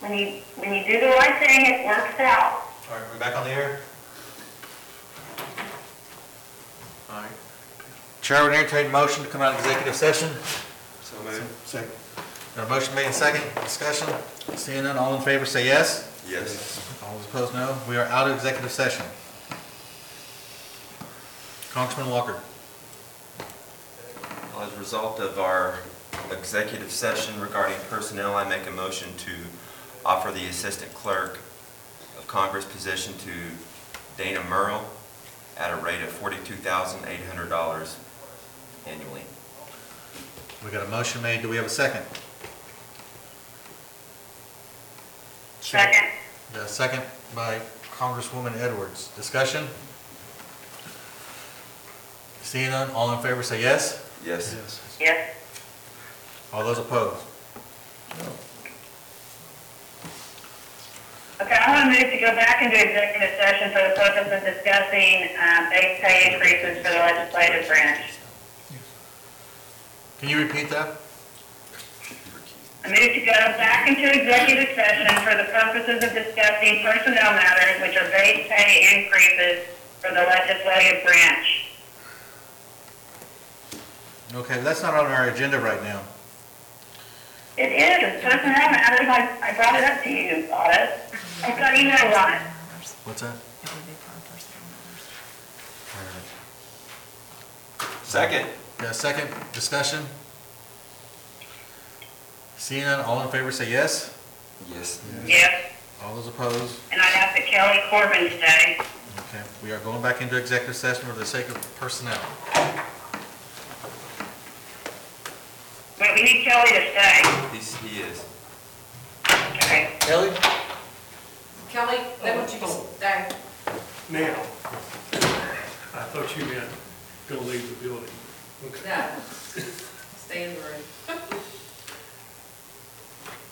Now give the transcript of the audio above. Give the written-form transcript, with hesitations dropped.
when you do the right thing, it works out. All right, we're back on the air. All right. Chair would entertain a motion to come out of executive session. So moved. Second. Got a motion made in second. Discussion. Seeing none, all in favor say yes. Yes. All those opposed, no. We are out of executive session. Congressman Walker. As a result of our executive session regarding personnel, I make a motion to offer the Assistant Clerk of Congress position to Dana Merle at a rate of $42,800 annually. We got a motion made. Do we have a second? Second. Got a second by Congresswoman Edwards. Discussion? Seeing none, all in favor say yes. Yes. Yes. All those opposed? Okay, I want to move to go back into executive session for the purpose of discussing base pay increases for the legislative branch. Can you repeat that? I move to go back into executive session for the purposes of discussing personnel matters, which are base pay increases for the legislative branch. Okay, that's not on our agenda right now. It is, it's personnel matters. I brought it up to you, Otto. I've got emails on it. What's that? It would be for personnel matters. Second. Got a second? Discussion? Seeing none, all in favor say yes. Yes. Yes. All those opposed? And I ask that Kelly Corbin stay. Okay, we are going back into executive session for the sake of personnel. Wait, we need Kelly to stay. He is. Okay. Kelly? Kelly, they want you to stay. Now, I thought you meant go leave the building. Okay. No.